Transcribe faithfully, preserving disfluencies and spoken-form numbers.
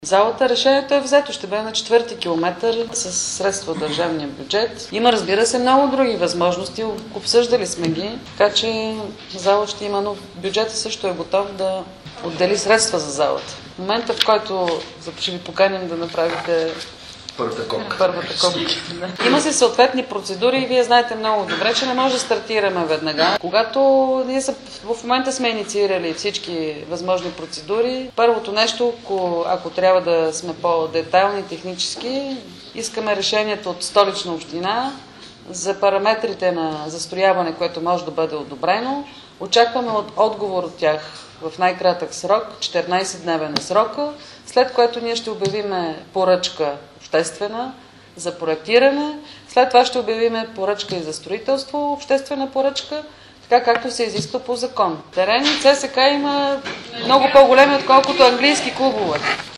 Залата, решението е взето. Ще бъде на четвърти километър с средства от държавния бюджет. Има, разбира се, много други възможности. Обсъждали сме ги, така че зала ще има, но бюджетът също е готов да отдели средства за залата. В момента, в който ще ви поканим да направите Първата копка. Първата копка. Да. Има си съответни процедури и вие знаете много добре, че не може да стартираме веднага. Когато ние са, в момента сме инициирали всички възможни процедури, първото нещо, ако, ако трябва да сме по-детайлни технически, искаме решението от Столична община за параметрите на застрояване, което може да бъде одобрено. Очакваме от отговор от тях в най-кратък срок, четиринайсетдневен е срока, след което ние ще обявиме поръчка обществена за проектиране, след това ще обявиме поръчка и за строителство, обществена поръчка, така както се изисква по закон. Терени ЦСКА има много по-големи, отколкото английски клубове.